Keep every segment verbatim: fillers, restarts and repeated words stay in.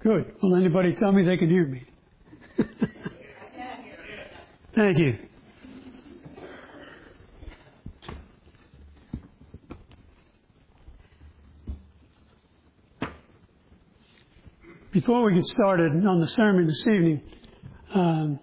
Good. Will anybody tell me they can hear me? Thank you. Before we get started on the sermon this evening, um,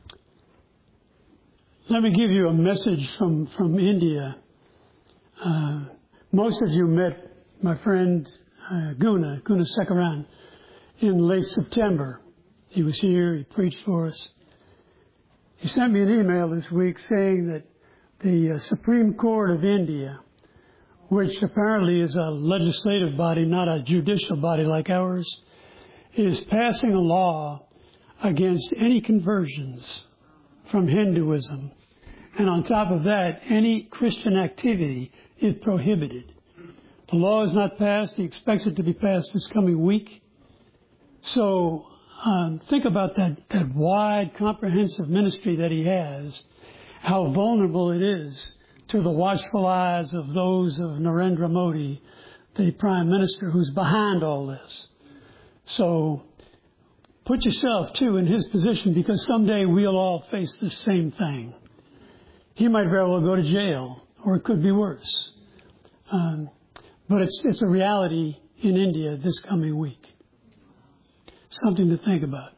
let me give you a message from, from India. Uh, most of you met my friend uh, Guna, Guna Sekaran, in late September. He was here, he preached for us. He sent me an email this week saying that the uh, Supreme Court of India, which apparently is a legislative body, not a judicial body like ours, is passing a law against any conversions from Hinduism. And on top of that, any Christian activity is prohibited. The law is not passed. He expects it to be passed this coming week. So um, think about that, that wide, comprehensive ministry that he has, how vulnerable it is to the watchful eyes of those of Narendra Modi, the Prime Minister, who's behind all this. So put yourself, too, in his position, because someday we'll all face the same thing. He might very well go to jail, or it could be worse. Um, but it's, it's a reality in India this coming week. Something to think about.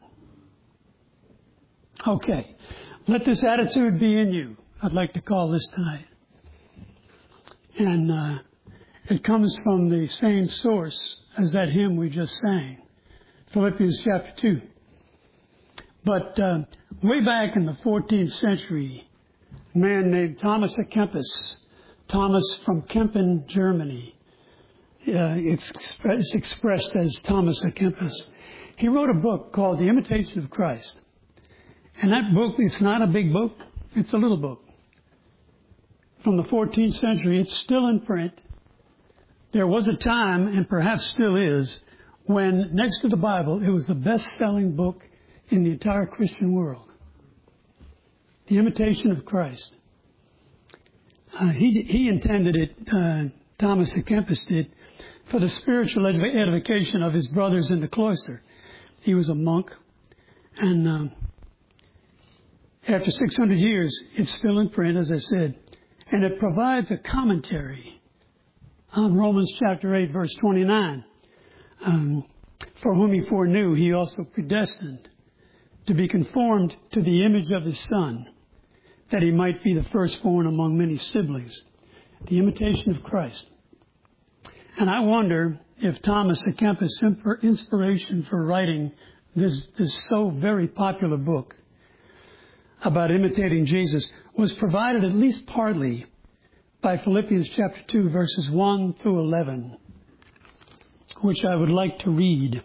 Okay. Let this attitude be in you. I'd like to call this tonight. And uh, it comes from the same source as that hymn we just sang. Philippians chapter two. But uh, way back in the fourteenth century, a man named Thomas à Kempis, Thomas from Kempen, Germany, uh, it's, expre- it's expressed as Thomas à Kempis, he wrote a book called The Imitation of Christ. And that book, it's not a big book, it's a little book. From the fourteenth century, it's still in print. There was a time, and perhaps still is, when next to the Bible, it was the best-selling book in the entire Christian world. The Imitation of Christ. Uh, he, he intended it, uh, Thomas à Kempis did, for the spiritual edification of his brothers in the cloister. He was a monk, and um, after six hundred years, it's still in print, as I said, and it provides a commentary on Romans chapter eight, verse twenty-nine. Um, for whom he foreknew, he also predestined to be conformed to the image of his Son, that he might be the firstborn among many siblings. The imitation of Christ. And I wonder if Thomas à Kempis' inspiration for writing this, this so very popular book about imitating Jesus was provided at least partly by Philippians chapter two, verses one through eleven, which I would like to read.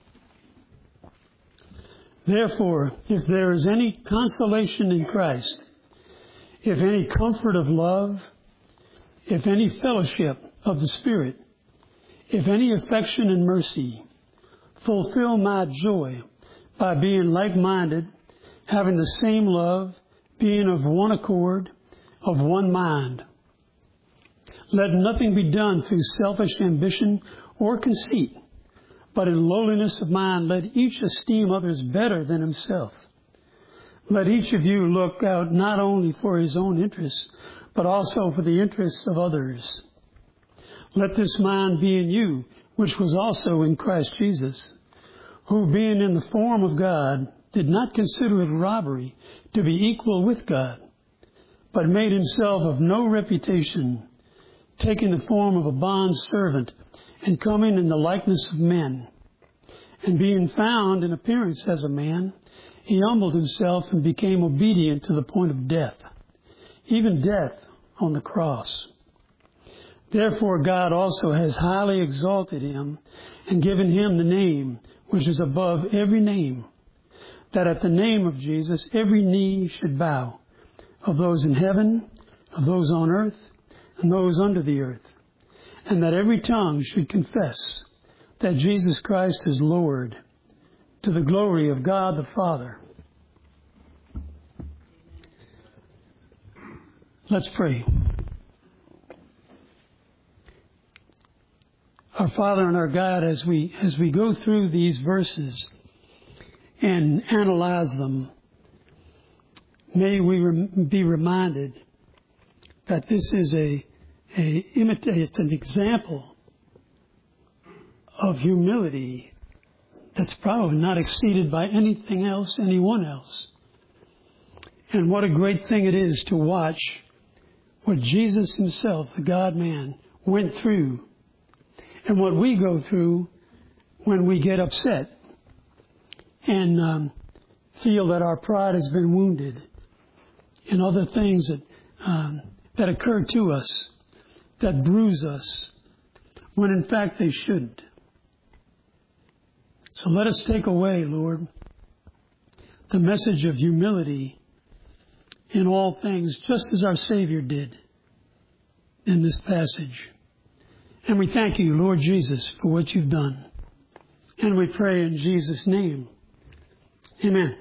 Therefore, if there is any consolation in Christ, if any comfort of love, if any fellowship of the Spirit, if any affection and mercy, fulfill my joy by being like-minded, having the same love, being of one accord, of one mind. Let nothing be done through selfish ambition or conceit, but in lowliness of mind let each esteem others better than himself. Let each of you look out not only for his own interests, but also for the interests of others. Let this mind be in you, which was also in Christ Jesus, who being in the form of God, did not consider it robbery to be equal with God, but made himself of no reputation, taking the form of a bondservant, and coming in the likeness of men. And being found in appearance as a man, he humbled himself and became obedient to the point of death, even death on the cross. Therefore God also has highly exalted him and given him the name which is above every name, that at the name of Jesus every knee should bow, of those in heaven, of those on earth, and those under the earth, and that every tongue should confess that Jesus Christ is Lord, to the glory of God the Father. Let's pray. our Father and our God, as we as we go through these verses and analyze them, may we rem- be reminded that this is a a imita- it's an example of humility that's probably not exceeded by anything else, anyone else. And what a great thing it is to watch what Jesus himself, the God-man, went through, and what we go through when we get upset and um, feel that our pride has been wounded, and other things that um, that occur to us that bruise us, when in fact they shouldn't. So let us take away, Lord, the message of humility in all things, just as our Savior did in this passage. And we thank you, Lord Jesus, for what you've done. And we pray in Jesus' name. Amen.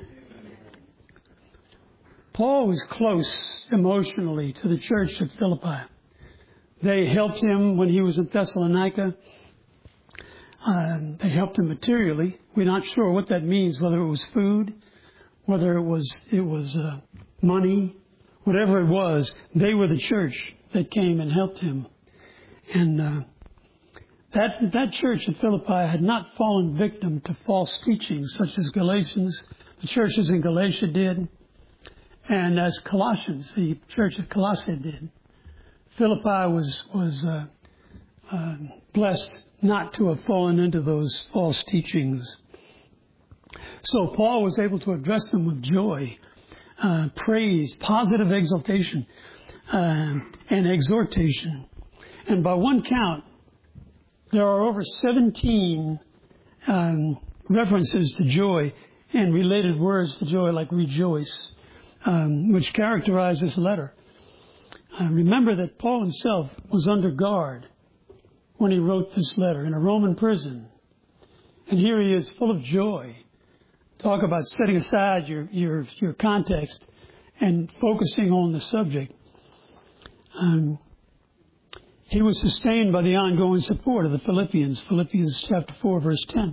Paul was close emotionally to the church at Philippi. They helped him when he was in Thessalonica. Uh, they helped him materially. We're not sure what that means, whether it was food, whether it was it was uh, money, whatever it was. They were the church that came and helped him. And uh, that that church at Philippi had not fallen victim to false teachings, such as Galatians, the churches in Galatia did, and as Colossians, the church at Colossae did. Philippi was was uh, uh, blessed not to have fallen into those false teachings. So Paul was able to address them with joy, uh, praise, positive exaltation, uh, and exhortation. And by one count, there are over seventeen um, references to joy and related words to joy, like rejoice, um, which characterize this letter. Uh, remember that Paul himself was under guard when he wrote this letter in a Roman prison. And here he is full of joy. Talk about setting aside your, your, your context and focusing on the subject. Um, he was sustained by the ongoing support of the Philippians, Philippians chapter four, verse ten.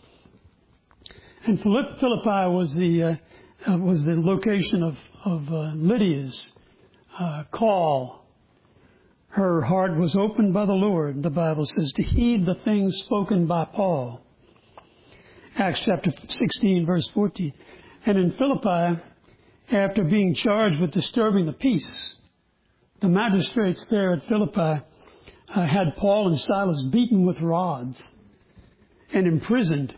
And Philippi was the uh, uh, was the location of, of uh, Lydia's uh, call. Her heart was opened by the Lord, the Bible says, to heed the things spoken by Paul. Acts chapter sixteen, verse fourteen. And in Philippi, after being charged with disturbing the peace, the magistrates there at Philippi uh, had Paul and Silas beaten with rods and imprisoned.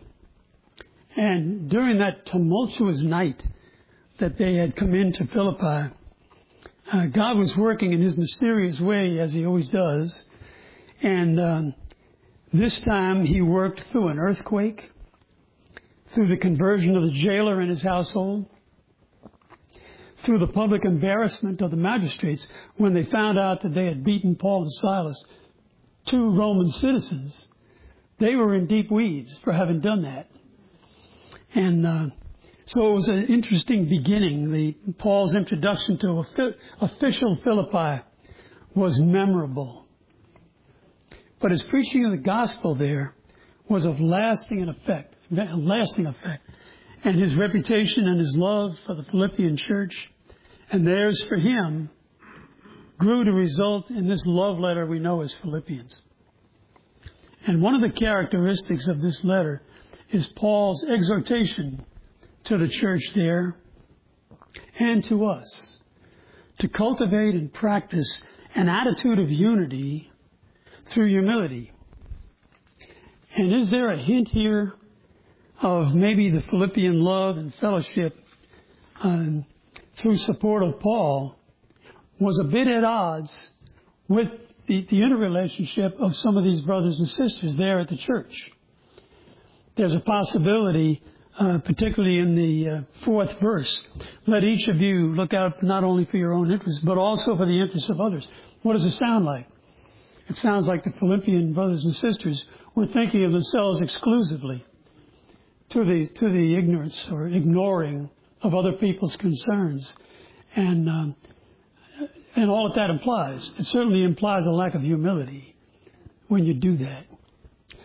And during that tumultuous night that they had come into Philippi, uh, God was working in his mysterious way, as he always does. And um, this time he worked through an earthquake, through the conversion of the jailer and his household, through the public embarrassment of the magistrates when they found out that they had beaten Paul and Silas, two Roman citizens. They were in deep weeds for having done that. And uh, so it was an interesting beginning. The Paul's introduction to official Philippi was memorable. But his preaching of the gospel there was of lasting effect, lasting effect. And his reputation and his love for the Philippian church and theirs for him grew to result in this love letter we know as Philippians. And one of the characteristics of this letter is Paul's exhortation to the church there and to us to cultivate and practice an attitude of unity through humility. And is there a hint here of maybe the Philippian love and fellowship um, through support of Paul was a bit at odds with the, the interrelationship of some of these brothers and sisters there at the church? There's a possibility, uh, particularly in the uh, fourth verse, let each of you look out not only for your own interests, but also for the interests of others. What does it sound like? It sounds like the Philippian brothers and sisters were thinking of themselves exclusively, to the to the ignorance or ignoring of other people's concerns, and um, and all that that implies. It certainly implies a lack of humility when you do that.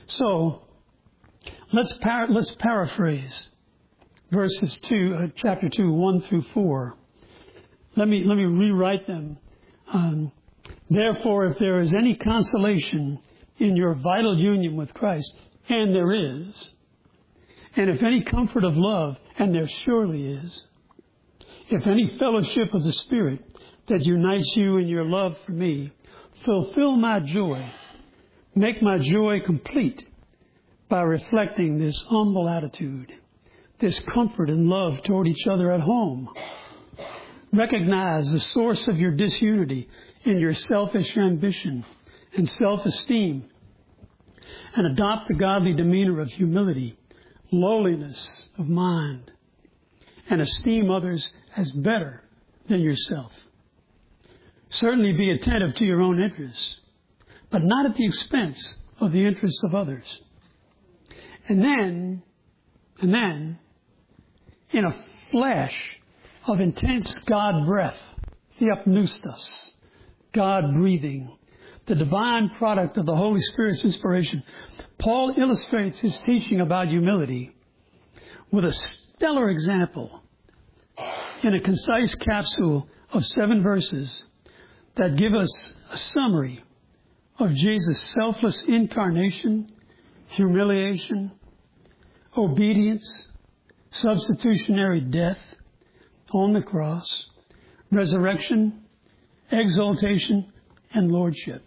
So let's par- let's paraphrase verses two, uh, chapter two, one through four. Let me let me rewrite them. Um, Therefore, if there is any consolation in your vital union with Christ, and there is, and if any comfort of love, and there surely is, if any fellowship of the Spirit that unites you in your love for me, fulfill my joy, make my joy complete by reflecting this humble attitude, this comfort and love toward each other at home. Recognize the source of your disunity in your selfish ambition and self-esteem, and adopt the godly demeanor of humility, lowliness of mind, and esteem others as better than yourself. Certainly be attentive to your own interests, but not at the expense of the interests of others. And then, and then, in a flash of intense God breath, theopneustos, God breathing, the divine product of the Holy Spirit's inspiration, Paul illustrates his teaching about humility with a stellar example in a concise capsule of seven verses that give us a summary of Jesus' selfless incarnation, humiliation, obedience, substitutionary death on the cross, resurrection, exaltation, and lordship.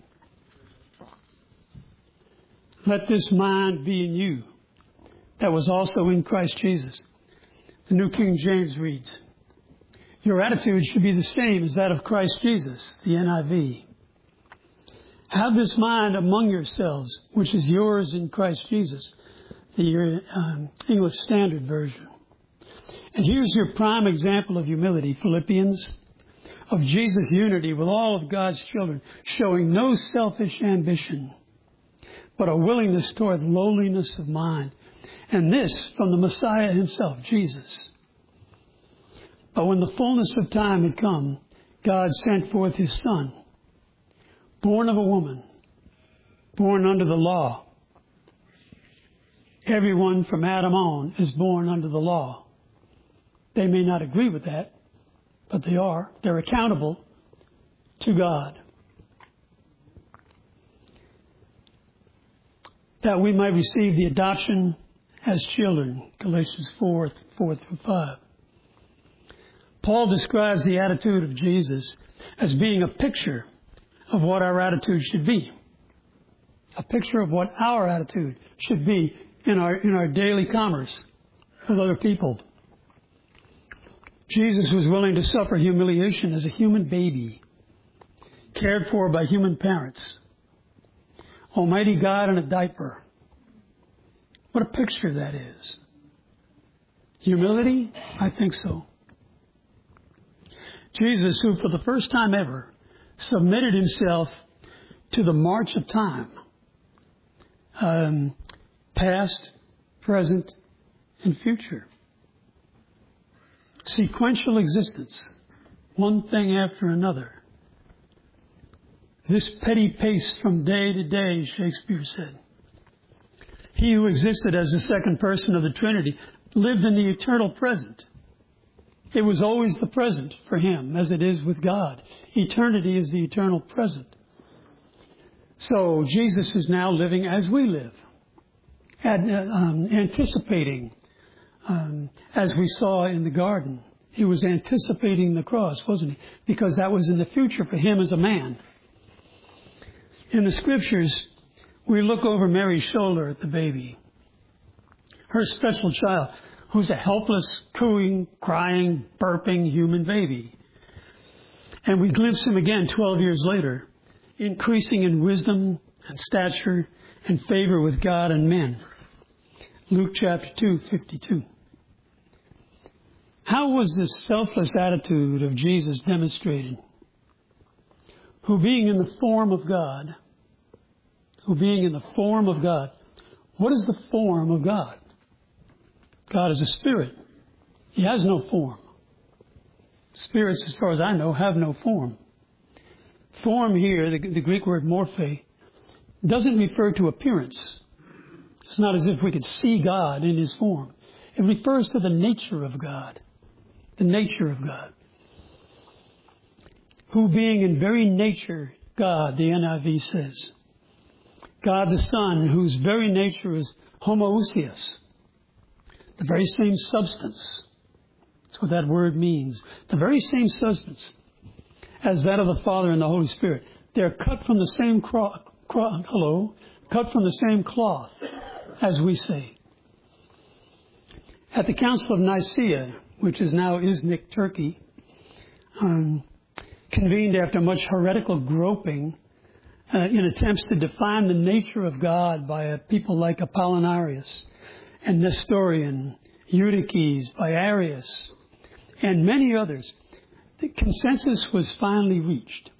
Let this mind be in you that was also in Christ Jesus. The New King James reads, your attitude should be the same as that of Christ Jesus, the N I V. Have this mind among yourselves, which is yours in Christ Jesus, the um, English Standard Version. And here's your prime example of humility, Philippians, of Jesus' unity with all of God's children, showing no selfish ambition, but a willingness toward lowliness of mind. And this from the Messiah himself, Jesus. But when the fullness of time had come, God sent forth his Son, born of a woman, born under the law. Everyone from Adam on is born under the law. They may not agree with that, but they are. They're accountable to God. That we might receive the adoption as children, Galatians four, four through five. Paul describes the attitude of Jesus as being a picture of what our attitude should be. A picture of what our attitude should be in our, in our daily commerce with other people. Jesus was willing to suffer humiliation as a human baby, cared for by human parents. Almighty God in a diaper. What a picture that is. Humility? I think so. Jesus, who for the first time ever submitted himself to the march of time, um, past, present, and future. Sequential existence, one thing after another. This petty pace from day to day, Shakespeare said. He who existed as the second person of the Trinity lived in the eternal present. It was always the present for him, as it is with God. Eternity is the eternal present. So Jesus is now living as we live, and, um, anticipating, um, as we saw in the garden. He was anticipating the cross, wasn't he? Because that was in the future for him as a man. In the Scriptures, we look over Mary's shoulder at the baby, her special child, who's a helpless, cooing, crying, burping human baby. And we glimpse him again twelve years later, increasing in wisdom and stature and favor with God and men. Luke chapter two, fifty-two. How was this selfless attitude of Jesus demonstrated? Who being in the form of God, who being in the form of God, what is the form of God? God is a spirit. He has no form. Spirits, as far as I know, have no form. Form here, the, the Greek word morphe, doesn't refer to appearance. It's not as if we could see God in his form. It refers to the nature of God. The nature of God. Who being in very nature God, the N I V says. God the Son, whose very nature is homoousios. The very same substance. That's what that word means. The very same substance as that of the Father and the Holy Spirit. They're cut from the same cro- cro- hello, cut from the same cloth, as we say. At the Council of Nicaea, which is now Iznik, Turkey, um, convened after much heretical groping uh, in attempts to define the nature of God by a people like Apollinarius and Nestorian, Eutyches, by Arius, and many others, the consensus was finally reached.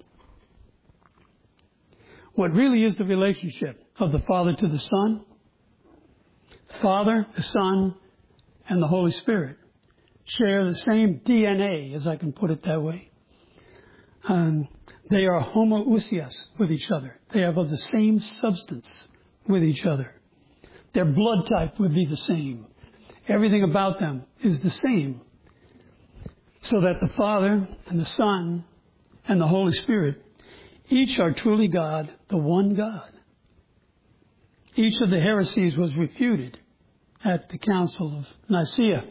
What really is the relationship of the Father to the Son? The Father, the Son, and the Holy Spirit share the same D N A, as I can put it that way. Um, they are homoousios with each other. They have of the same substance with each other. Their blood type would be the same. Everything about them is the same. So that the Father and the Son and the Holy Spirit each are truly God, the one God. Each of the heresies was refuted at the Council of Nicaea.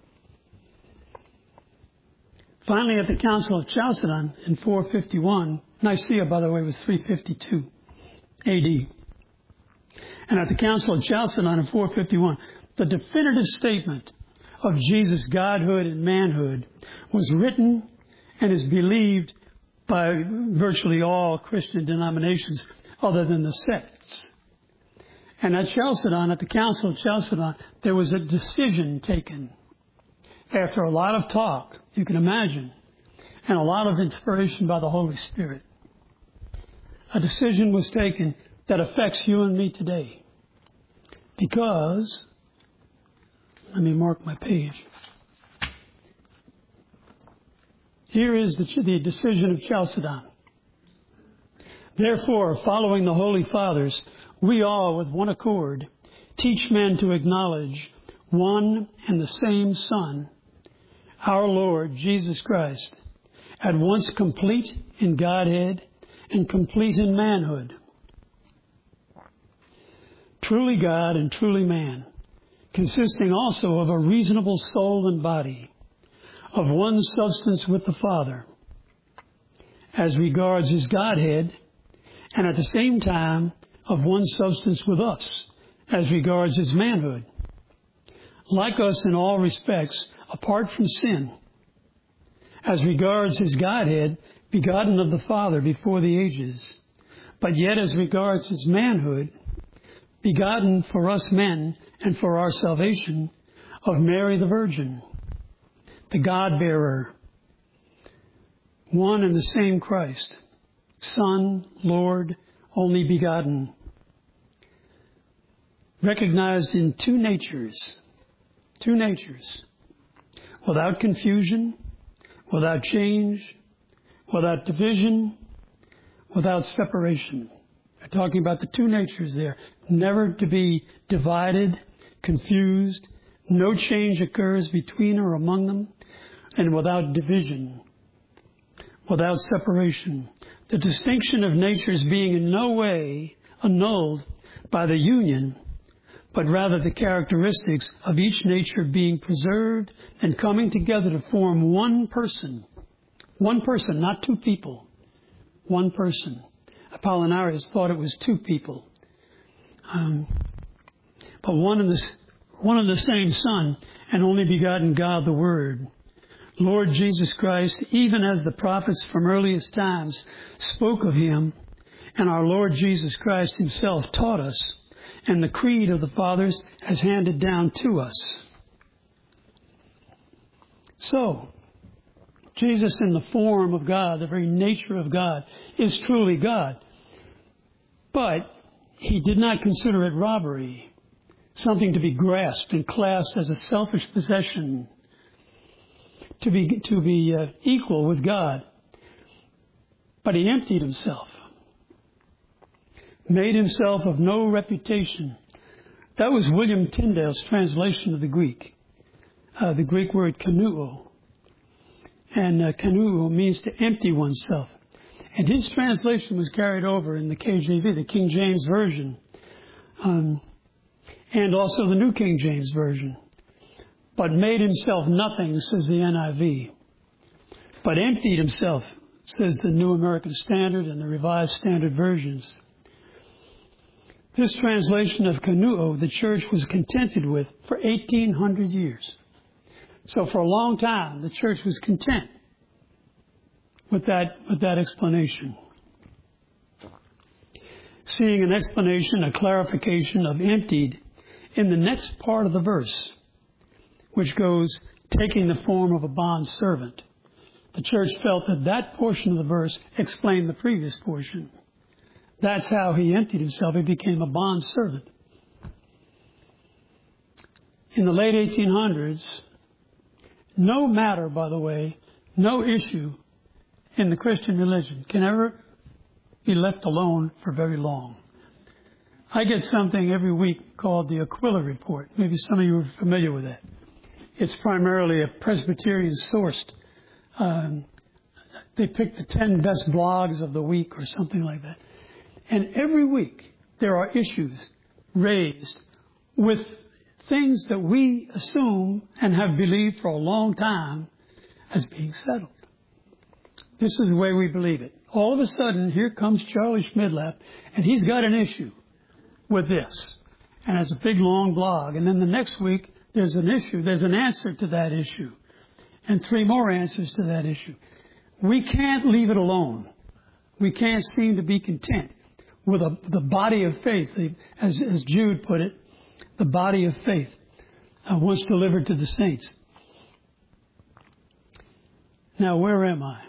Finally, at the Council of Chalcedon in four fifty-one, Nicaea, by the way, was three fifty-two A D. And at the Council of Chalcedon in four fifty-one, the definitive statement of Jesus' godhood and manhood was written and is believed by virtually all Christian denominations other than the sects. And at Chalcedon, at the Council of Chalcedon, there was a decision taken after a lot of talk, you can imagine, and a lot of inspiration by the Holy Spirit. A decision was taken that affects you and me today. Because, let me mark my page. Here is the, the decision of Chalcedon. Therefore, following the Holy Fathers, we all, with one accord, teach men to acknowledge one and the same Son, our Lord Jesus Christ, at once complete in Godhead and complete in manhood. Truly God and truly man, consisting also of a reasonable soul and body, of one substance with the Father, as regards his Godhead, and at the same time of one substance with us, as regards his manhood. Like us in all respects, apart from sin, as regards his Godhead, begotten of the Father before the ages, but yet as regards his manhood, begotten for us men and for our salvation of Mary the Virgin, the God-bearer, one and the same Christ, Son, Lord, only begotten, recognized in two natures, two natures, without confusion, without change, without division, without separation. They're talking about the two natures there, never to be divided, confused, no change occurs between or among them, and without division, without separation. The distinction of natures being in no way annulled by the union, but rather the characteristics of each nature being preserved and coming together to form one person. One person, not two people. One person. Apollinarius thought it was two people. Um, but one and, the, one and the same Son, and only begotten God the Word. Lord Jesus Christ, even as the prophets from earliest times spoke of him, and our Lord Jesus Christ himself taught us, and the creed of the fathers has handed down to us. So, Jesus in the form of God, the very nature of God, is truly God. But he did not consider it robbery, something to be grasped and clasped as a selfish possession, to be to be uh, equal with God. But he emptied himself, made himself of no reputation, That was William Tyndale's translation of the Greek, uh, the Greek word kanuo. And uh, kanuo means to empty oneself. And his translation was carried over in the K J V, the King James Version, um, and also the New King James Version. But made himself nothing, says the N I V. But emptied himself, says the New American Standard and the Revised Standard Versions. This translation of kanuo, the church was contented with for eighteen hundred years. So for a long time, the church was content with that, with that explanation. Seeing an explanation, a clarification of emptied in the next part of the verse, which goes, taking the form of a bond servant. The church felt that that portion of the verse explained the previous portion. That's how he emptied himself. He became a bond servant. In the late eighteen hundreds, no matter, by the way, no issue in the Christian religion can ever be left alone for very long. I get something every week called the Aquila Report. Maybe some of you are familiar with that. It's primarily a Presbyterian-sourced. Um, they pick the ten best blogs of the week or something like that. And every week there are issues raised with things that we assume and have believed for a long time as being settled. This is the way we believe it. All of a sudden, here comes Charlie Schmidlap, and he's got an issue with this. And it's a big, long blog. And then the next week, there's an issue. There's an answer to that issue. And three more answers to that issue. We can't leave it alone. We can't seem to be content with a, the body of faith, as, as Jude put it, the body of faith, uh, once delivered to the saints. Now, where am I?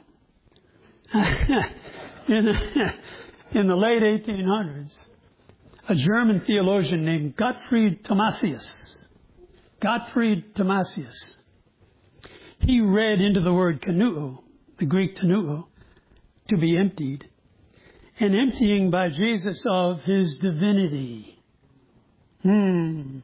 in, the, in the late eighteen hundreds, a German theologian named Gottfried Thomasius, Gottfried Thomasius, he read into the word kanuo, the Greek kanuo, to be emptied, an emptying by Jesus of his divinity. Hmm.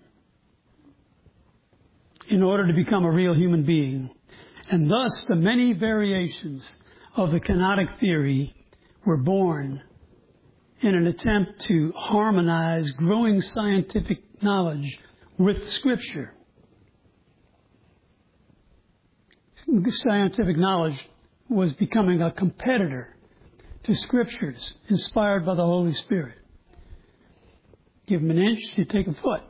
In order to become a real human being. And thus the many variations of the kenotic theory were born in an attempt to harmonize growing scientific knowledge with Scripture. Scientific knowledge was becoming a competitor to Scriptures inspired by the Holy Spirit. Give them an inch, you take a foot.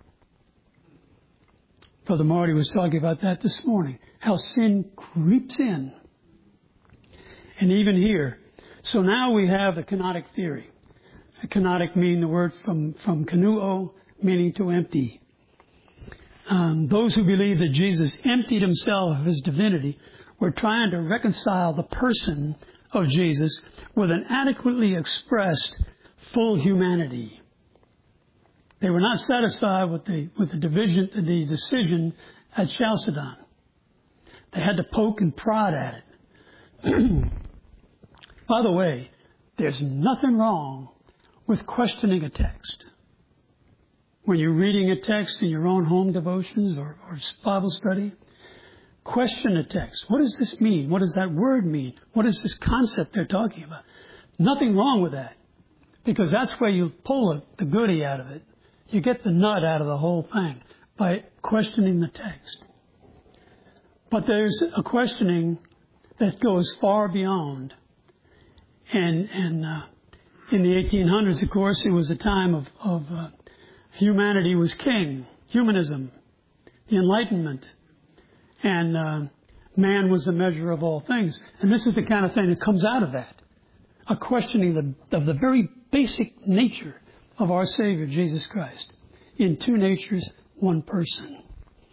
Brother Marty was talking about that this morning, how sin creeps in. And even here. So now we have the kenotic theory. A kenotic meaning the word from, from kanuo, meaning to empty. Um, those who believe that Jesus emptied himself of his divinity were trying to reconcile the person of Jesus with an adequately expressed full humanity. They were not satisfied with the with the division, the decision at Chalcedon. They had to poke and prod at it. By the way, there's nothing wrong with questioning a text. When you're reading a text in your own home devotions or, or Bible study, question a text. What does this mean? What does that word mean? What is this concept they're talking about? Nothing wrong with that, because that's where you pull the goodie out of it. You get the nut out of the whole thing by questioning the text. But there's a questioning that goes far beyond. And, and uh, in the eighteen hundreds, of course, it was a time of, of uh, humanity was king, humanism, the Enlightenment, and uh, man was the measure of all things. And this is the kind of thing that comes out of that, a questioning the, of the very basic nature of our Savior, Jesus Christ. In two natures, one person.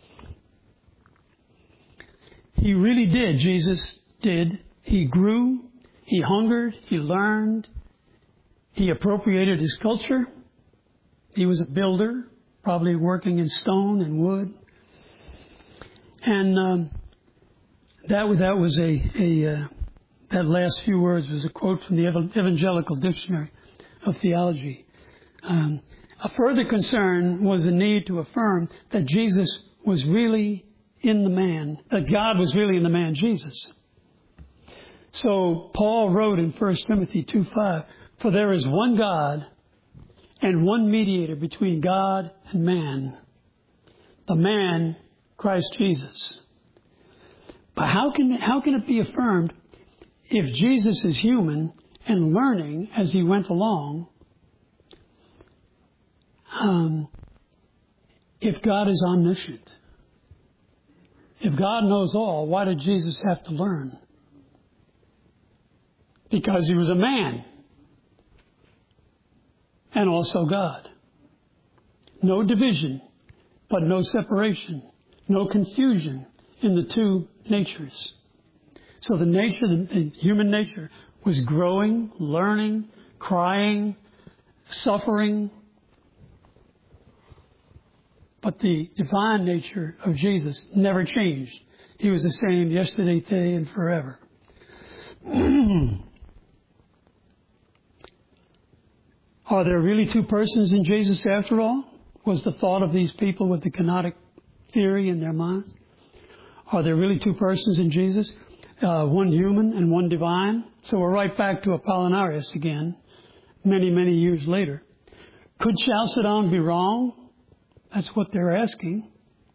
He really did, Jesus did. He grew, he hungered, he learned, he appropriated his culture. He was a builder, probably working in stone and wood. And um, that, that was a, a uh, that last few words was a quote from the Evangelical Dictionary of Theology. Um, A further concern was the need to affirm that Jesus was really in the man, that God was really in the man Jesus. So Paul wrote in First Timothy two five, "For there is one God and one mediator between God and man, the man, Christ Jesus." But how can, how can it be affirmed if Jesus is human and learning as he went along? Um, if God is omniscient, if God knows all, why did Jesus have to learn? Because he was a man and also God. No division, but no separation, no confusion in the two natures. So the nature, the human nature, was growing, learning, crying, suffering. But the divine nature of Jesus never changed. He was the same yesterday, today, and forever. Are there really two persons in Jesus after all? Was the thought of these people with the kenotic theory in their minds? Are there really two persons in Jesus? Uh, one human and one divine? So we're right back to Apollinarius again, many, many years later. Could Chalcedon be wrong? That's what they're asking.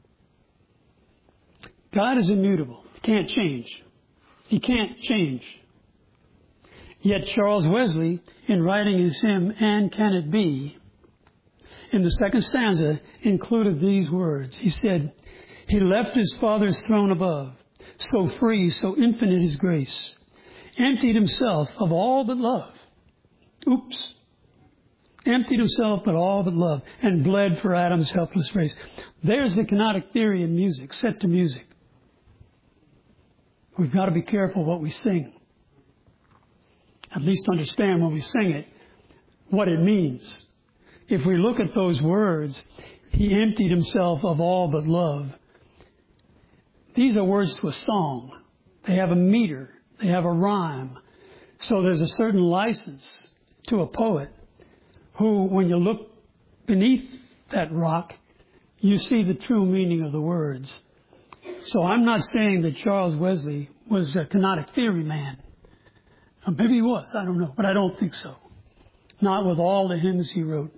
God is immutable. He can't change. He can't change. Yet Charles Wesley, in writing his hymn, "And Can It Be?" in the second stanza, included these words. He said, "He left his Father's throne above, so free, so infinite his grace, emptied himself of all but love." Oops. Emptied himself but all but love, and bled for Adam's helpless race. There's the kenotic theory in music, set to music. We've got to be careful what we sing. At least understand when we sing it, what it means. If we look at those words, he emptied himself of all but love. These are words to a song. They have a meter. They have a rhyme. So there's a certain license to a poet who, when you look beneath that rock, you see the true meaning of the words. So I'm not saying that Charles Wesley was a kenotic theory man. Or maybe he was, I don't know, but I don't think so. Not with all the hymns he wrote.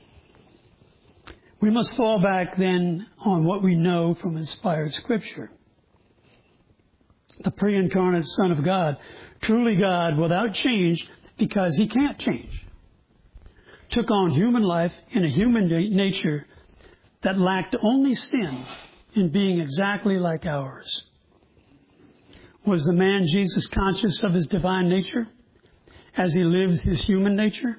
We must fall back then on what we know from inspired Scripture. The pre-incarnate Son of God, truly God without change, because he can't change, took on human life in a human nature that lacked only sin in being exactly like ours. Was the man Jesus conscious of his divine nature as he lived his human nature?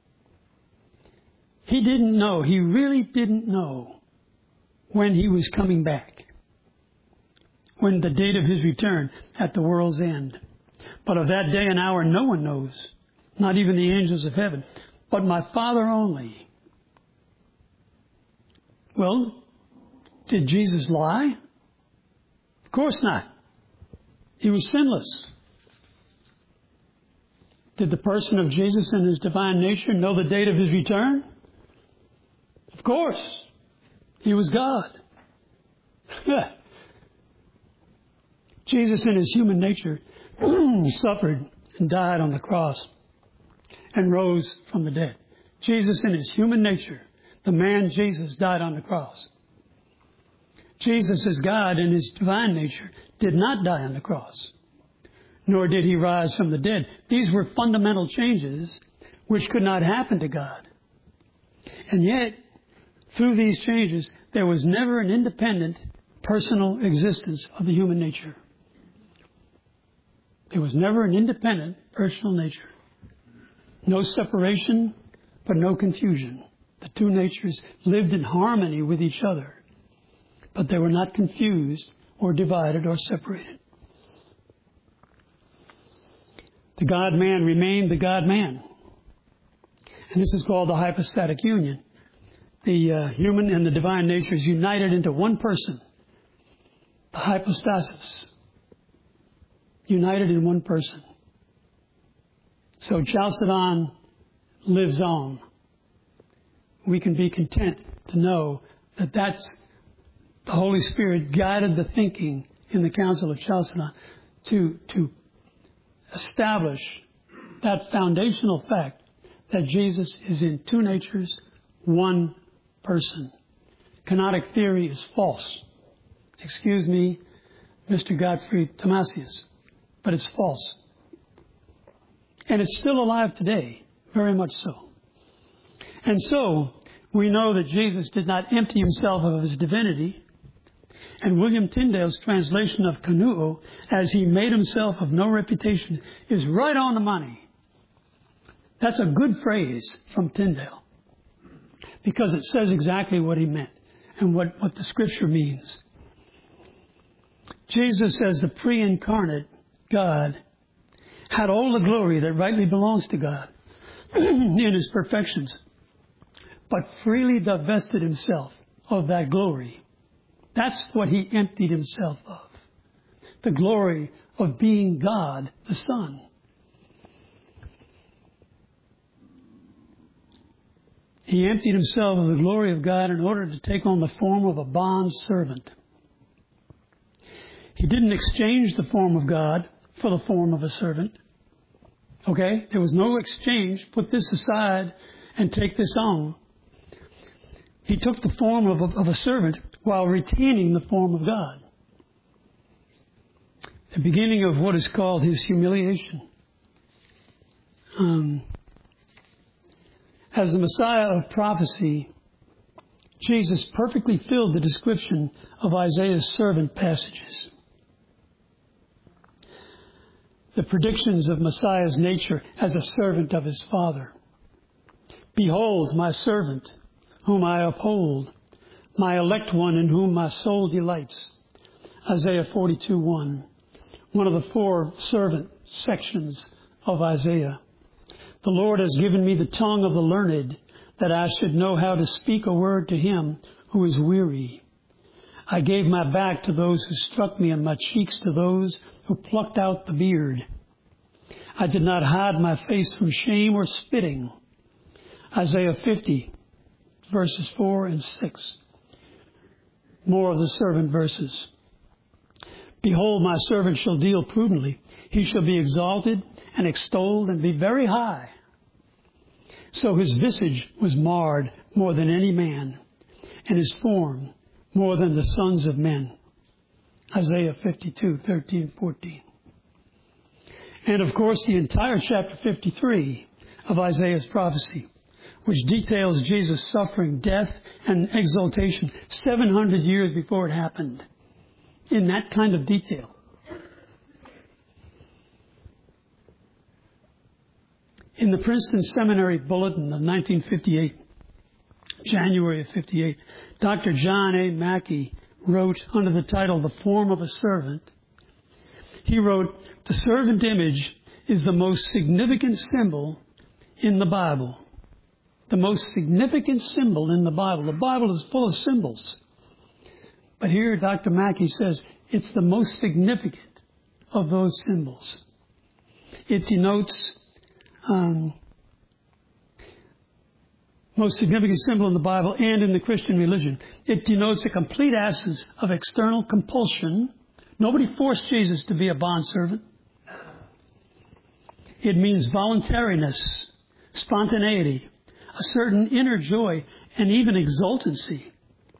He didn't know, he really didn't know when he was coming back, when the date of his return at the world's end. But of that day and hour no one knows, not even the angels of heaven, but my Father only. Well, did Jesus lie? Of course not. He was sinless. Did the person of Jesus and his divine nature know the date of his return? Of course. He was God. Jesus in his human nature suffered and died on the cross and rose from the dead. Jesus in his human nature, the man Jesus, died on the cross. Jesus as God in his divine nature did not die on the cross, nor did he rise from the dead. These were fundamental changes which could not happen to God. And yet, through these changes, there was never an independent personal existence of the human nature. There was never an independent personal nature. No separation, but no confusion. The two natures lived in harmony with each other, but they were not confused or divided or separated. The God-man remained the God-man. And this is called the hypostatic union. The uh, human and the divine natures united into one person. The hypostasis. United in one person. So Chalcedon lives on. we can be content to know that that's the Holy Spirit guided the thinking in the Council of Chalcedon to, to establish that foundational fact that Jesus is in two natures, one person. Kenotic theory is false. Excuse me, Mister Gottfried Thomasius, but it's false. And it's still alive today, very much so. And so, we know that Jesus did not empty himself of his divinity. And William Tyndale's translation of Kanuo, as he made himself of no reputation, is right on the money. That's a good phrase from Tyndale, because it says exactly what he meant and what, what the Scripture means. Jesus, as the pre-incarnate God, had all the glory that rightly belongs to God in his perfections, but freely divested himself of that glory. That's what he emptied himself of. The glory of being God, the Son. He emptied himself of the glory of God in order to take on the form of a bond servant. He didn't exchange the form of God for the form of a servant. Okay? There was no exchange. Put this aside and take this on. He took the form of a, of a servant while retaining the form of God. The beginning of what is called his humiliation. Um, as the Messiah of prophecy, Jesus perfectly filled the description of Isaiah's servant passages. The predictions of Messiah's nature as a servant of his Father. Behold, my servant, whom I uphold, my elect one in whom my soul delights. Isaiah forty-two one, one of the four servant sections of Isaiah. The Lord has given me the tongue of the learned, that I should know how to speak a word to him who is weary. I gave my back to those who struck me, and my cheeks to those who plucked out the beard. I did not hide my face from shame or spitting. Isaiah fifty, verses four and six. More of the servant verses. Behold, my servant shall deal prudently. He shall be exalted and extolled and be very high. So his visage was marred more than any man, and his form more than the sons of men. Isaiah fifty-two, thirteen, fourteen. And of course, the entire chapter fifty-three of Isaiah's prophecy, which details Jesus' suffering, death, and exaltation seven hundred years before it happened, in that kind of detail. In the Princeton Seminary Bulletin of nineteen fifty-eight, January of fifty-eight, Doctor John A. Mackey wrote under the title, The Form of a Servant, he wrote, the servant image is the most significant symbol in the Bible. The most significant symbol in the Bible. The Bible is full of symbols. But here Doctor Mackey says it's the most significant of those symbols. It denotes, um, most significant symbol in the Bible and in the Christian religion. It denotes a complete absence of external compulsion. Nobody forced Jesus to be a bondservant. It means voluntariness, spontaneity, a certain inner joy, and even exultancy.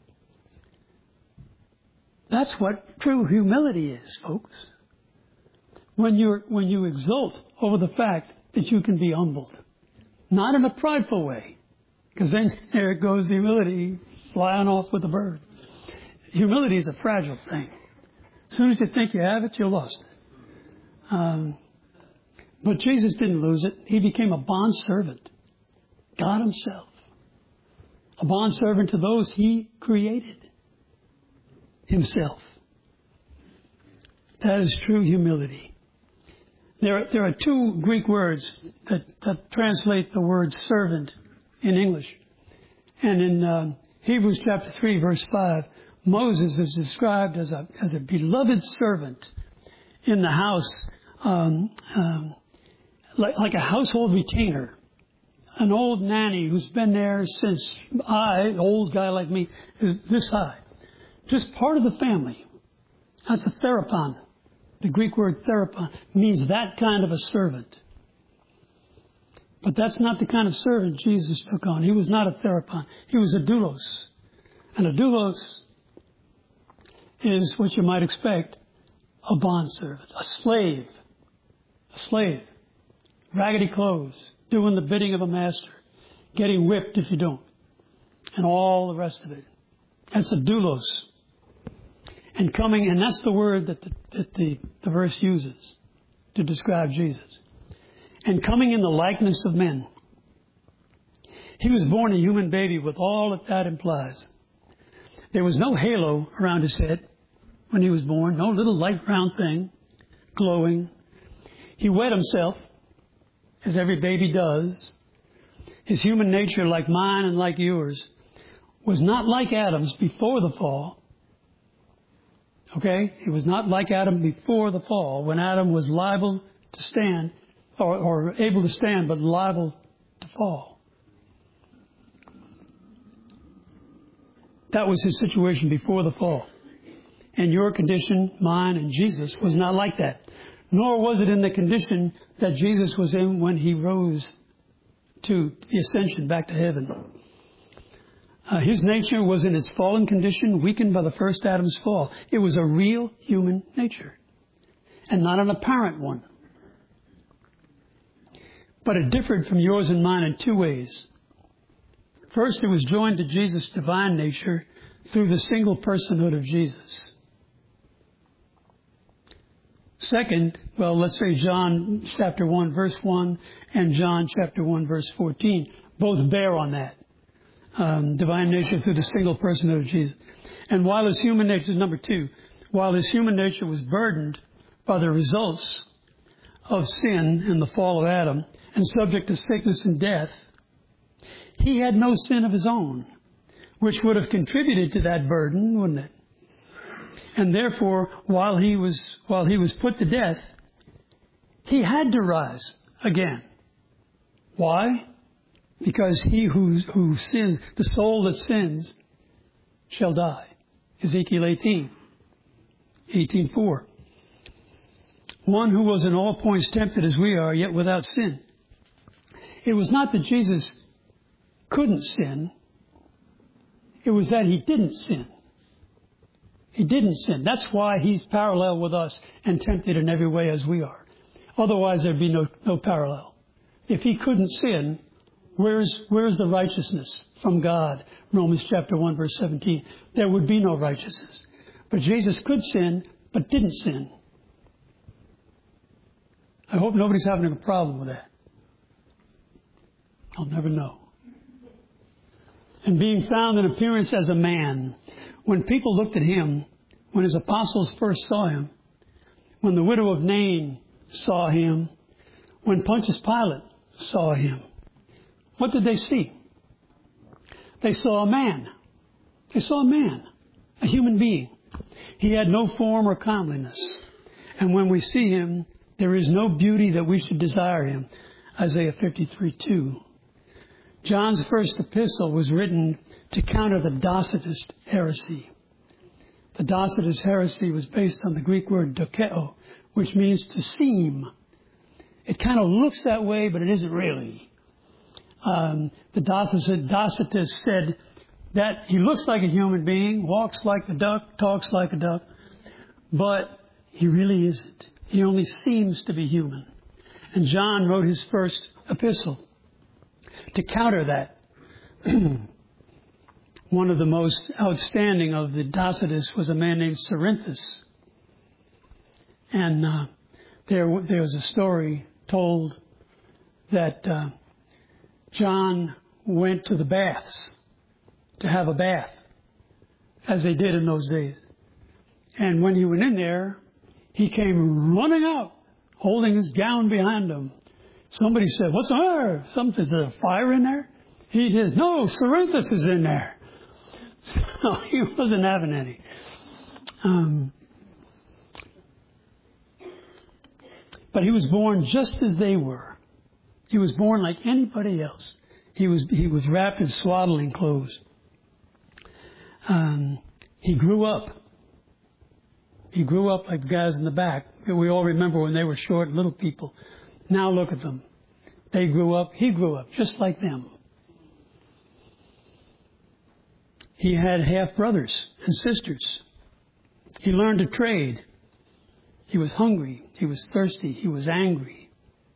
That's what true humility is, folks. When you're, when you exult over the fact that you can be humbled. Not in a prideful way, because then there goes humility flying off with a bird. Humility is a fragile thing. As soon as you think you have it, you're lost. Um, but Jesus didn't lose it. He became a bondservant. God himself. A bondservant to those he created himself. That is true humility. There, there are two Greek words that, that translate the word servant in English. And in uh, Hebrews chapter three, verse five, Moses is described as a as a beloved servant in the house, um, um, like, like a household retainer. an old nanny who's been there since I, old guy like me, is this high. Just part of the family. That's a therapon. The Greek word therapon means that kind of a servant. But that's not the kind of servant Jesus took on. He was not a therapon. He was a doulos. And a doulos is what you might expect, a bondservant, a slave. A slave. Raggedy clothes, doing the bidding of a master, getting whipped if you don't, and all the rest of it. That's a doulos. And coming, and that's the word that the, that the, the verse uses to describe Jesus. And coming in the likeness of men. He was born a human baby with all that that implies. There was no halo around his head when he was born, no little light round thing glowing. He wet himself, as every baby does. His human nature, like mine and like yours, was not like Adam's before the fall. Okay? It was not like Adam before the fall, when Adam was liable to stand, or, or able to stand, but liable to fall. That was his situation before the fall. And your condition, mine and Jesus, was not like that. Nor was it in the condition that Jesus was in when he rose to the ascension back to heaven. Uh, his nature was in its fallen condition, weakened by the first Adam's fall. It was a real human nature, and not an apparent one. But it differed from yours and mine in two ways. First, it was joined to Jesus' divine nature through the single personhood of Jesus. Second, well, let's say John chapter one, verse one, and John chapter one, verse fourteen, both bear on that. Um, divine nature through the single personhood of Jesus. And while his human nature, number two, while his human nature was burdened by the results of sin and the fall of Adam, and subject to sickness and death, he had no sin of his own, which would have contributed to that burden, wouldn't it? And therefore, while he was while he was put to death, he had to rise again. Why? Because he who who sins, the soul that sins, shall die. Ezekiel eighteen, eighteen four. One who was in all points tempted as we are, yet without sin. It was not that Jesus couldn't sin. It was that he didn't sin. He didn't sin. That's why he's parallel with us and tempted in every way as we are. Otherwise, there'd be no, no parallel. If he couldn't sin, where's, where's the righteousness from God? Romans chapter one, verse seventeen. There would be no righteousness. But Jesus could sin, but didn't sin. I hope nobody's having a problem with that. I'll never know. And being found in appearance as a man, when people looked at him, when his apostles first saw him, when the widow of Nain saw him, when Pontius Pilate saw him, what did they see? They saw a man. They saw a man, a human being. He had no form or comeliness. And when we see him, there is no beauty that we should desire him. Isaiah fifty-three two. John's first epistle was written to counter the Docetist heresy. The Docetist heresy was based on the Greek word dokeo, which means to seem. It kind of looks that way, but it isn't really. Um, the Docetist said that he looks like a human being, walks like a duck, talks like a duck, but he really isn't. He only seems to be human. And John wrote his first epistle to counter that. One of the most outstanding of the Docetists was a man named Cerinthus. And uh, there, there was a story told that uh, John went to the baths to have a bath, as they did in those days. And when he went in there, he came running out, holding his gown behind him. Somebody said, "What's the matter?" Something, is there a fire in there? He says, "No, Cerinthus is in there." So he wasn't having any. Um, but he was born just as they were. He was born like anybody else. He was he was wrapped in swaddling clothes. Um, he grew up. He grew up like the guys in the back. We all remember when they were short, little people. Now look at them. They grew up. He grew up just like them. He had half brothers and sisters. He learned to trade. He was hungry. He was thirsty. He was angry.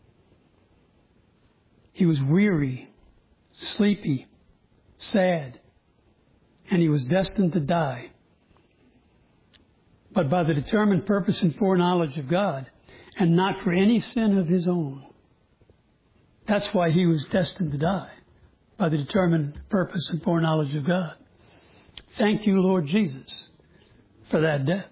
He was weary, sleepy, sad, and he was destined to die. But by the determined purpose and foreknowledge of God, and not for any sin of his own. That's why he was destined to die, by the determined purpose and foreknowledge of God. Thank you, Lord Jesus, for that death.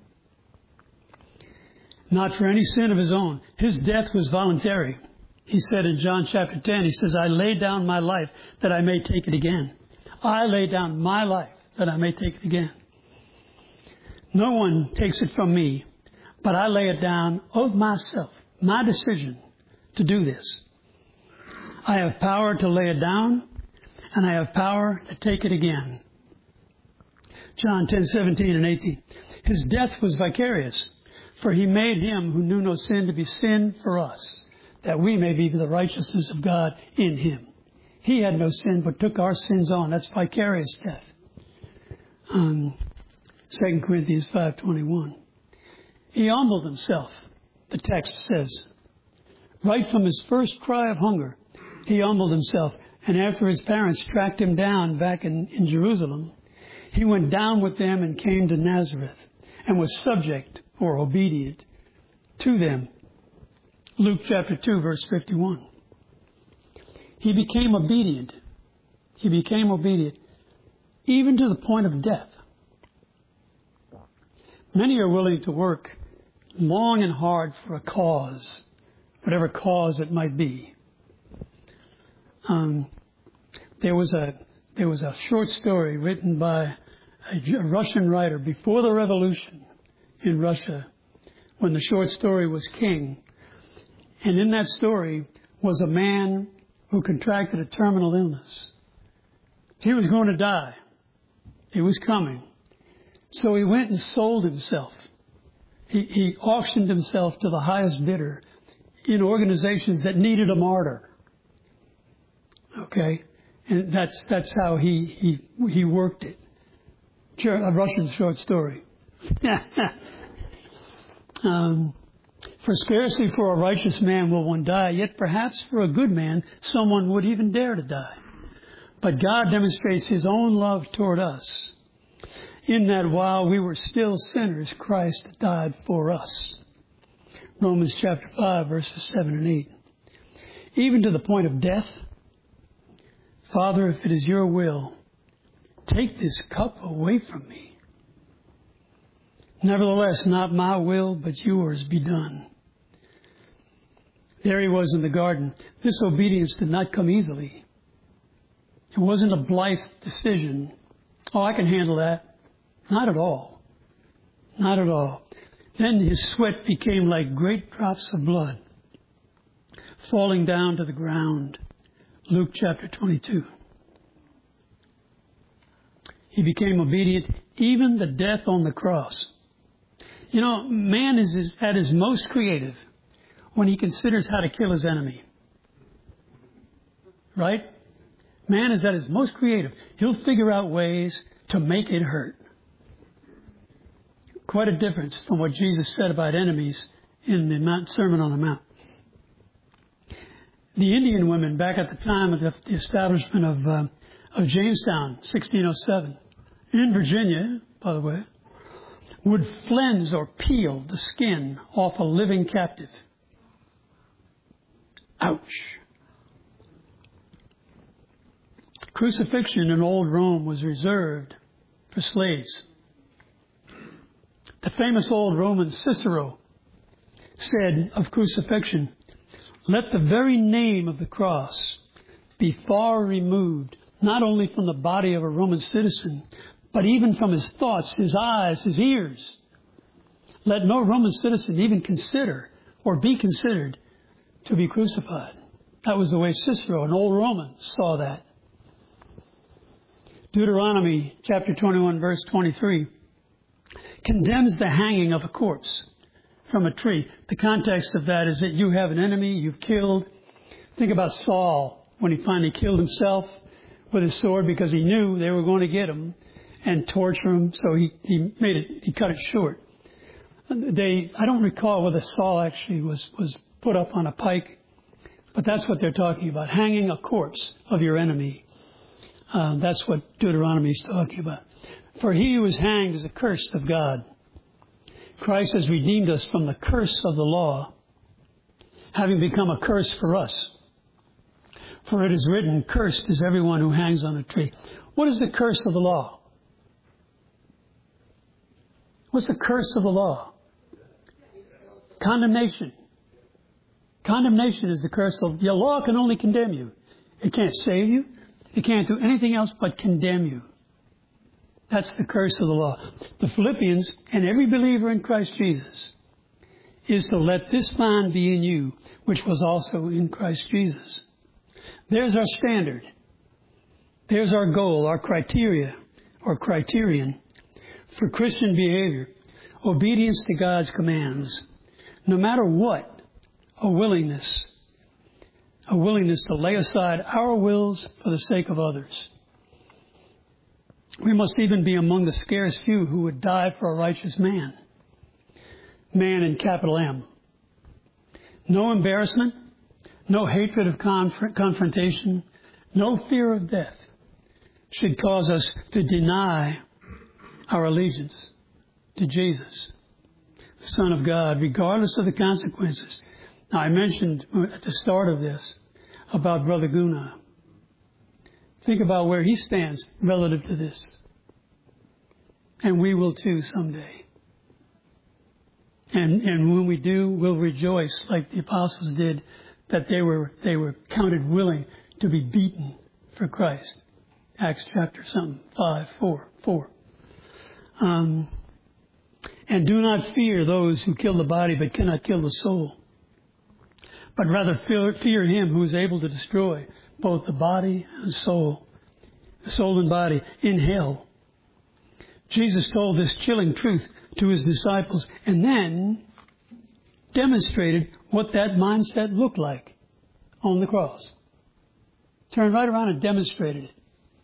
Not for any sin of his own. His death was voluntary. He said in John chapter ten, he says, I lay down my life that I may take it again. I lay down my life that I may take it again. No one takes it from me, but I lay it down of myself, my decision to do this. I have power to lay it down, and I have power to take it again. John ten, seventeen and eighteen. His death was vicarious, for he made him who knew no sin to be sin for us, that we may be the righteousness of God in him. He had no sin, but took our sins on. That's vicarious death. Um, Second Corinthians five twenty-one. He humbled himself, the text says. Right from his first cry of hunger, he humbled himself. And after his parents tracked him down back in, in Jerusalem, he went down with them and came to Nazareth and was subject or obedient to them. Luke chapter two, verse fifty-one. He became obedient. He became obedient, even to the point of death. Many are willing to work long and hard for a cause, whatever cause it might be. Um, there was a there was a short story written by a, a Russian writer before the revolution in Russia, when the short story was king. And in that story was a man who contracted a terminal illness. He was going to die. He was coming. So he went and sold himself. He, he auctioned himself to the highest bidder in organizations that needed a martyr. Okay? And that's that's how he he, he worked it. A Russian short story. um, for scarcely for a righteous man will one die, yet perhaps for a good man someone would even dare to die. But God demonstrates his own love toward us, in that while we were still sinners, Christ died for us. Romans chapter five, verses seven and eight. Even to the point of death. Father, if it is your will, take this cup away from me. Nevertheless, not my will, but yours be done. There he was in the garden. This obedience did not come easily. It wasn't a blithe decision. Oh, I can handle that. Not at all. Not at all. Then his sweat became like great drops of blood falling down to the ground. Luke chapter twenty-two. He became obedient, even the death on the cross. You know, man is his, at his most creative when he considers how to kill his enemy. Right? Man is at his most creative. He'll figure out ways to make it hurt. Quite a difference from what Jesus said about enemies in the Mount, Sermon on the Mount. The Indian women, back at the time of the, the establishment of, uh, of Jamestown, sixteen oh seven, in Virginia, by the way, would flens or peel the skin off a living captive. Ouch. Crucifixion in old Rome was reserved for slaves. The famous old Roman Cicero said of crucifixion, let the very name of the cross be far removed, not only from the body of a Roman citizen, but even from his thoughts, his eyes, his ears. Let no Roman citizen even consider or be considered to be crucified. That was the way Cicero, an old Roman, saw that. Deuteronomy chapter twenty-one, verse twenty-three, condemns the hanging of a corpse from a tree. The context of that is that you have an enemy you've killed. Think about Saul when he finally killed himself with his sword because he knew they were going to get him and torture him, so he, he made it, he cut it short. They, I don't recall whether Saul actually was, was put up on a pike, but that's what they're talking about, hanging a corpse of your enemy. Uh, that's what Deuteronomy is talking about. For he who is hanged is accursed of God. Christ has redeemed us from the curse of the law, having become a curse for us. For it is written, cursed is everyone who hangs on a tree. What is the curse of the law? What's the curse of the law? Condemnation. Condemnation is the curse of... Your law can only condemn you. It can't save you. It can't do anything else but condemn you. That's the curse of the law. The Philippians and every believer in Christ Jesus is to let this mind be in you, which was also in Christ Jesus. There's our standard. There's our goal, our criteria, or criterion for Christian behavior. Obedience to God's commands. No matter what, a willingness. A willingness to lay aside our wills for the sake of others. We must even be among the scarce few who would die for a righteous man. Man in capital M. No embarrassment, no hatred of conf- confrontation, no fear of death should cause us to deny our allegiance to Jesus, the Son of God, regardless of the consequences. Now, I mentioned at the start of this about Brother Guna. Think about where he stands relative to this. And we will too someday. And and when we do, we'll rejoice like the apostles did that they were they were counted willing to be beaten for Christ. Acts chapter something, five, four, four. Um, and do not fear those who kill the body but cannot kill the soul, but rather fear, fear him who is able to destroy both the body and soul, the soul and body in hell. Jesus told this chilling truth to his disciples and then demonstrated what that mindset looked like on the cross. Turned right around and demonstrated it.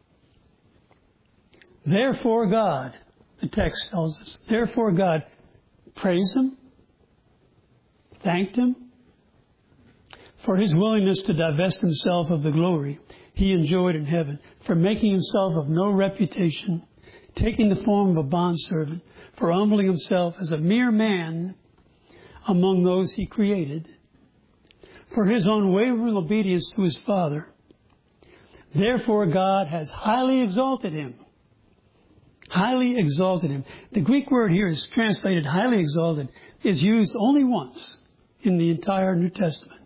Therefore God, the text tells us, therefore God praised him, thanked him for his willingness to divest himself of the glory he enjoyed in heaven, for making himself of no reputation, taking the form of a bondservant, for humbling himself as a mere man among those he created, for his unwavering obedience to his Father. Therefore God has highly exalted him. Highly exalted him. The Greek word here is translated highly exalted, is used only once in the entire New Testament.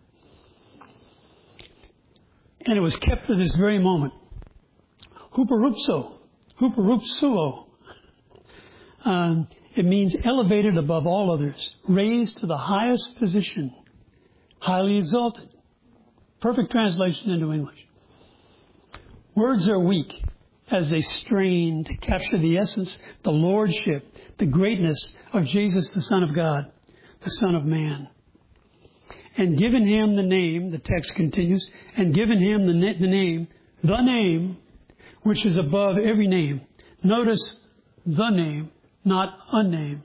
And it was kept to this very moment. Huperupso. Huperupsuo. Um, it means elevated above all others, raised to the highest position, highly exalted. Perfect translation into English. Words are weak as they strain to capture the essence, the lordship, the greatness of Jesus, the Son of God, the Son of Man. And given him the name, the text continues, and given him the, na- the name, the name, which is above every name. Notice the name, not a name.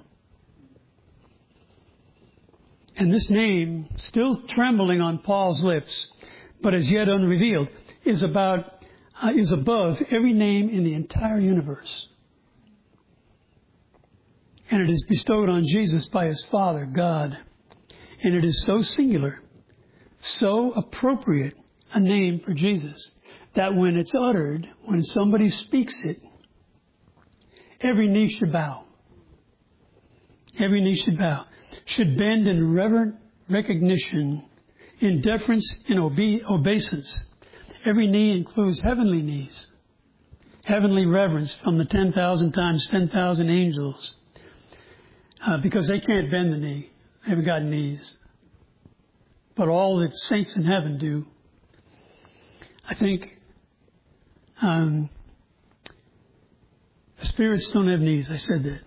And this name, still trembling on Paul's lips, but as yet unrevealed, is about uh, is above every name in the entire universe. And it is bestowed on Jesus by his Father, God. And it is so singular, so appropriate a name for Jesus, that when it's uttered, when somebody speaks it, every knee should bow. Every knee should bow. Should bend in reverent recognition, in deference, in obe- obeisance. Every knee includes heavenly knees. Heavenly reverence from the ten thousand times ten thousand angels. Uh, because they can't bend the knee. They haven't got knees. But all the saints in heaven do. I think um, the spirits don't have knees. I said that.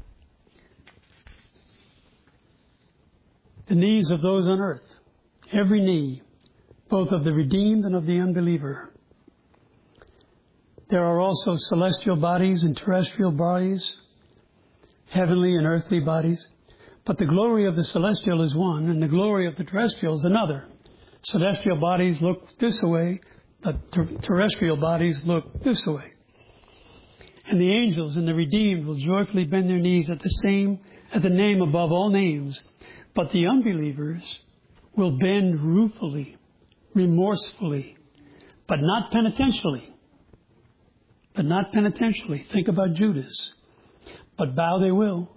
The knees of those on earth, every knee, both of the redeemed and of the unbeliever. There are also celestial bodies and terrestrial bodies, heavenly and earthly bodies. But the glory of the celestial is one, and the glory of the terrestrial is another. Celestial bodies look this way, but ter- terrestrial bodies look this way. And the angels and the redeemed will joyfully bend their knees at the same, at the name above all names. But the unbelievers will bend ruefully, remorsefully, but not penitentially. But not penitentially. Think about Judas. But bow they will.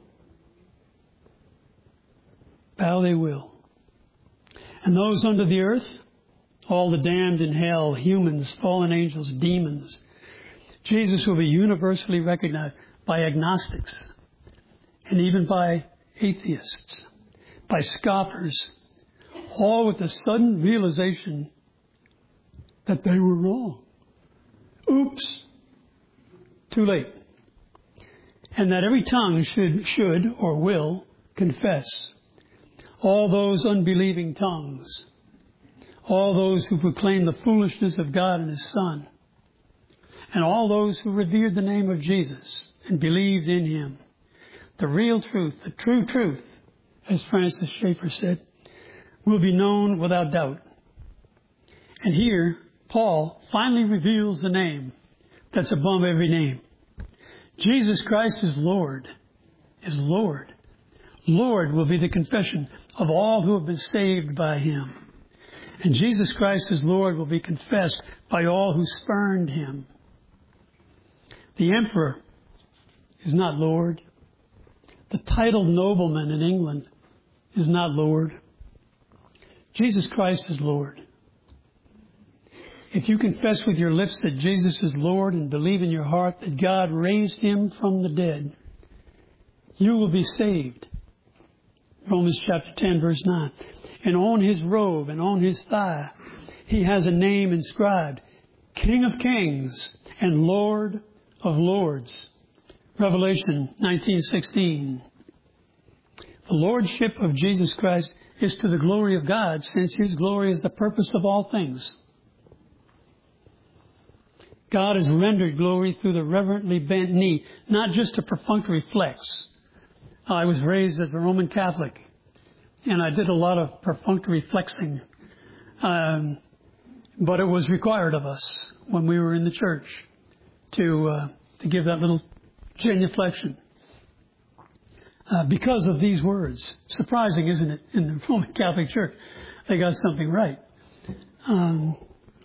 Bow they will. And those under the earth, all the damned in hell, humans, fallen angels, demons, Jesus will be universally recognized by agnostics and even by atheists, by scoffers, all with the sudden realization that they were wrong. Oops. Too late. And that every tongue should, should or will confess. All those unbelieving tongues, all those who proclaim the foolishness of God and His Son, and all those who revered the name of Jesus and believed in Him. The real truth, the true truth, as Francis Schaeffer said, will be known without doubt. And here, Paul finally reveals the name that's above every name. Jesus Christ is Lord, is Lord. Lord will be the confession of all who have been saved by Him. And Jesus Christ as Lord will be confessed by all who spurned Him. The emperor is not Lord. The titled nobleman in England is not Lord. Jesus Christ is Lord. If you confess with your lips that Jesus is Lord and believe in your heart that God raised Him from the dead, you will be saved. Romans chapter ten, verse nine. And on His robe and on His thigh, He has a name inscribed, King of Kings and Lord of Lords. Revelation nineteen sixteen. The Lordship of Jesus Christ is to the glory of God, since His glory is the purpose of all things. God has rendered glory through the reverently bent knee, not just a perfunctory flex. I was raised as a Roman Catholic, and I did a lot of perfunctory flexing. Um, but it was required of us when we were in the church to uh, to give that little genuflection. Uh, because of these words. Surprising, isn't it? In the Roman Catholic Church, they got something right. Um,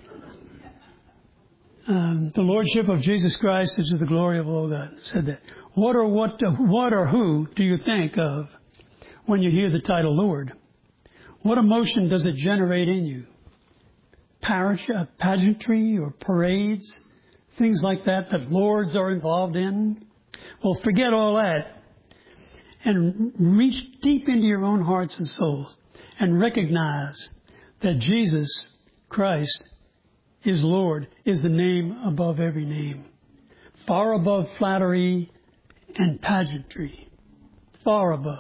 um, the Lordship of Jesus Christ is to the glory of all God. Said that. What or what, what or who do you think of when you hear the title Lord? What emotion does it generate in you? Par- pageantry or parades, things like that that lords are involved in? Well, forget all that and reach deep into your own hearts and souls and recognize that Jesus Christ is Lord, is the name above every name. Far above flattery and pageantry. Far above.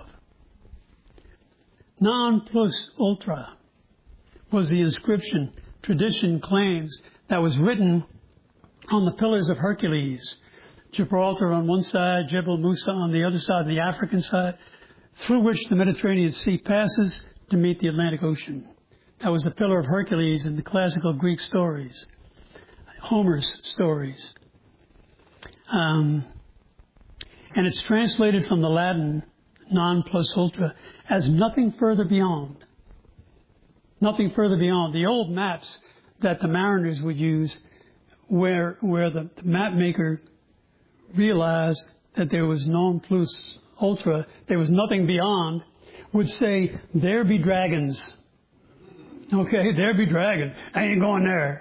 Non plus ultra was the inscription tradition claims that was written on the pillars of Hercules. Gibraltar on one side, Jebel Musa on the other side, the African side, through which the Mediterranean Sea passes to meet the Atlantic Ocean. That was the pillar of Hercules in the classical Greek stories, Homer's stories. Um, and it's translated from the Latin, non plus ultra, as nothing further beyond. Nothing further beyond. The old maps that the mariners would use, where where the, the map maker realized that there was non plus ultra, there was nothing beyond, would say, there be dragons. Okay, there be dragons. I ain't going there.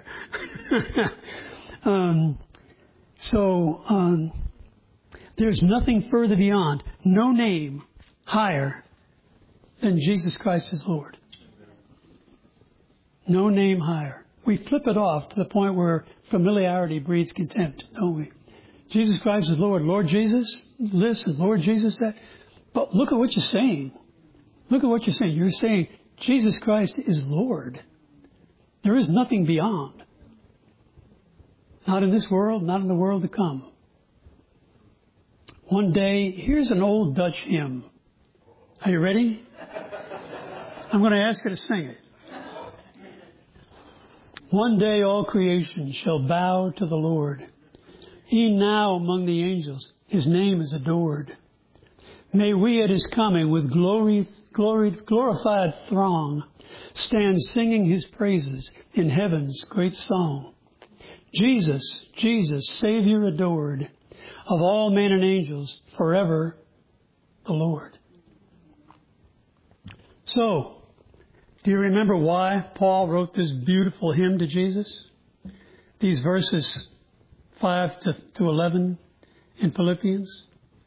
um, so, um, there's nothing further beyond, no name higher than Jesus Christ is Lord. No name higher. we flip it off to the point where familiarity breeds contempt, don't we? Jesus Christ is Lord. Lord Jesus, listen, Lord Jesus, that. But look at what you're saying. Look at what you're saying. You're saying Jesus Christ is Lord. There is nothing beyond. Not in this world, not in the world to come. One day, here's an old Dutch hymn. Are you ready? I'm going to ask you to sing it. One day all creation shall bow to the Lord. E'en now among the angels his name is adored. May we at his coming with glory, glory, glorified throng stand singing his praises in heaven's great song. Jesus, Jesus, Savior adored, of all men and angels, forever the Lord. So, do you remember why Paul wrote this beautiful hymn to Jesus? These verses five to eleven in Philippians.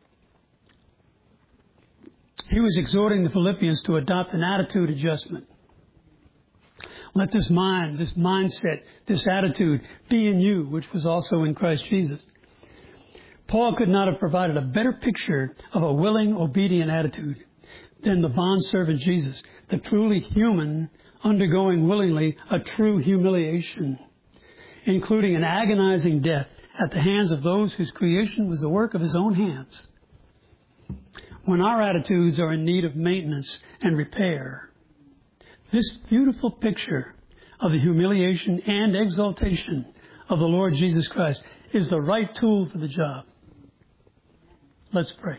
He was exhorting the Philippians to adopt an attitude adjustment. Let this mind, this mindset, this attitude be in you, which was also in Christ Jesus. Paul could not have provided a better picture of a willing, obedient attitude than the bondservant Jesus, the truly human, undergoing willingly a true humiliation, including an agonizing death at the hands of those whose creation was the work of his own hands. When our attitudes are in need of maintenance and repair, this beautiful picture of the humiliation and exaltation of the Lord Jesus Christ is the right tool for the job. Let's pray.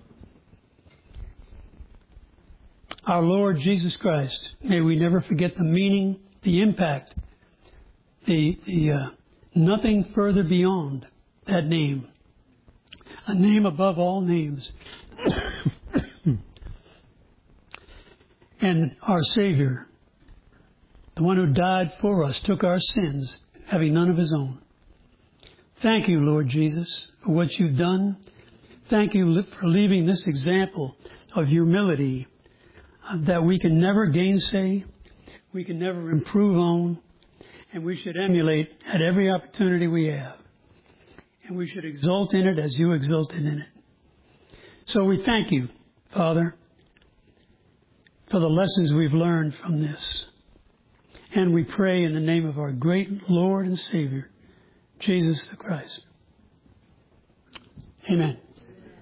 Our Lord Jesus Christ, may we never forget the meaning, the impact, the, the uh, nothing further beyond that name. A name above all names. And our Savior, the one who died for us, took our sins, having none of his own. Thank you, Lord Jesus, for what you've done. Thank you for leaving this example of humility that we can never gainsay, we can never improve on, and we should emulate at every opportunity we have. And we should exult in it as you exulted in it. So we thank you, Father, for the lessons we've learned from this. And we pray in the name of our great Lord and Savior, Jesus the Christ. Amen.